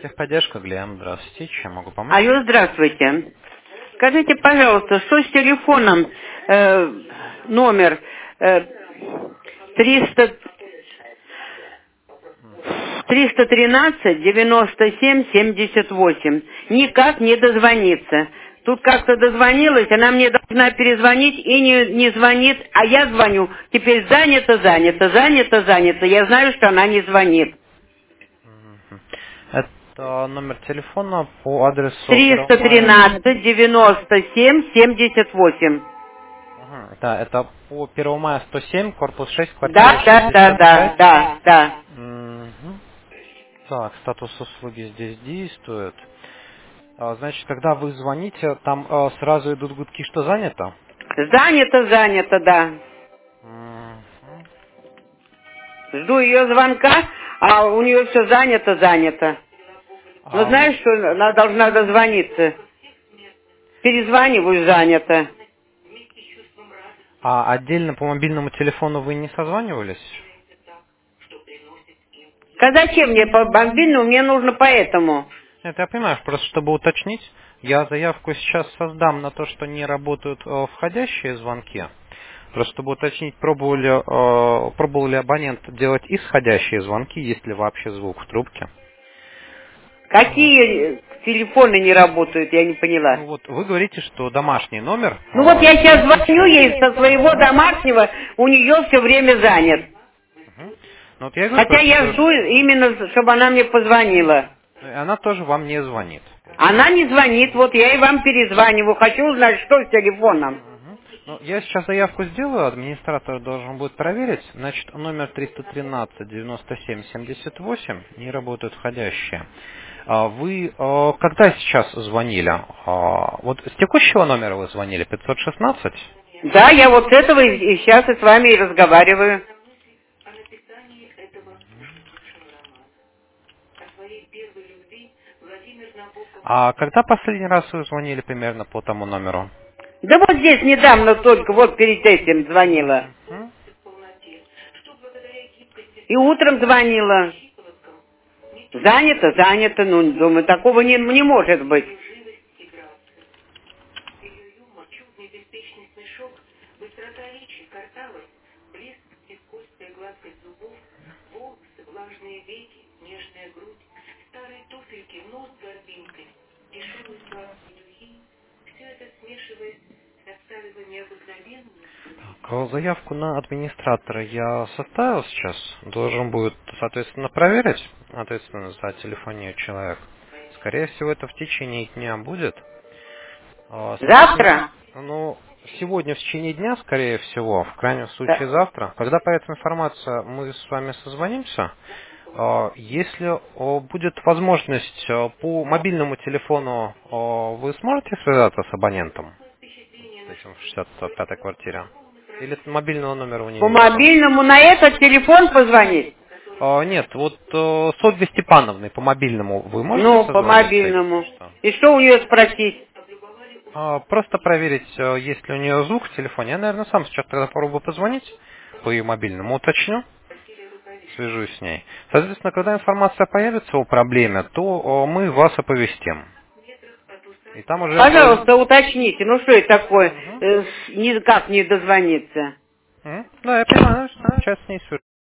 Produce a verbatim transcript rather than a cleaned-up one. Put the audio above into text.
Техподдержка, Глеб, здравствуйте, чем могу помочь? Алло, здравствуйте. Скажите, пожалуйста, что с телефоном э, номер э, триста триста тринадцать девяносто семь семьдесят восемь? Никак не дозвониться. Тут как-то дозвонилась, она мне должна перезвонить и не, не звонит, а я звоню. Теперь занято, занято, занято, занято. Я знаю, что она не звонит. Мгм. Это номер телефона по адресу триста Первомая. тринадцать девяносто семь семьдесят восемь. Ага, да, это по Первомая сто семь, корпус шесть, квартира Да, да, да, шестьдесят да, пять. да, да. Мгм. Так, статус услуги здесь действует. А, Значит, когда вы звоните, там а, сразу идут гудки, что занято? Занято, занято, да. Мгм. Жду ее звонка, а у нее все занято, занято. Но А, знаешь, что она должна дозвониться? Перезваниваю, занято. а отдельно по мобильному телефону вы не созванивались? А зачем мне по мобильному? Мне нужно поэтому. Нет, я понимаю, просто чтобы уточнить, я заявку сейчас создам на то, что не работают э, входящие звонки. Просто чтобы уточнить, пробовали, э, пробовал ли абонент делать исходящие звонки, есть ли вообще звук в трубке. Вот. Какие телефоны не работают, я не Ну поняла. вот, вы говорите, что домашний номер Ну вот э, я сейчас не звоню включает. ей со своего домашнего, у нее все время занят. Мгм. Ну вот я говорю Хотя просто, я что жду именно, чтобы она мне позвонила. она тоже вам не звонит, Она получается. не звонит, вот я и вам перезваниваю. Хочу узнать, что с телефоном. Мгм. Ну, я сейчас заявку сделаю, администратор должен будет проверить. Значит, номер триста тринадцать девяносто семь семьдесят восемь не работают входящие. А Вы э, когда сейчас звонили? А, Вот с текущего номера вы звонили, пятьсот шестнадцать? Да, я вот с этого и, и сейчас и с вами и разговариваю. А когда последний раз вы звонили примерно по тому номеру? Да вот здесь недавно только, вот перед этим звонила. Мгм. И утром звонила. Занято, занято, ну, думаю, такого не, не может быть. Так, заявку на администратора я составил сейчас. Должен будет, соответственно, проверить ответственность за телефонию человек. Скорее всего, это в течение дня будет. А, Соответственно, Завтра? ну, сегодня в течение дня, скорее всего, в крайнем Да. случае завтра. Когда появится информация, мы с вами созвонимся. А, Если о, будет возможность о, по мобильному телефону, о, вы сможете связаться с абонентом, с этим в шестьдесят пятой квартире? Или мобильного номера у нее По нету? мобильному на этот телефон позвонить? А, Нет, вот э, с Ольгой Степановной по мобильному вы можете Ну, по созвониться, если мобильному. что? И что у нее спросить? А, Просто проверить, э, есть ли у нее звук в телефоне. Я, наверное, сам сейчас тогда попробую позвонить по ее мобильному, уточню, свяжусь с ней. Соответственно, когда информация появится о проблеме, то э, мы вас оповестим. И там уже произ... Пожалуйста, уточните, ну что это такое? Мгм. Э, с- никак не дозвониться. М, Да, я понимаю, что сейчас с ней свяжусь.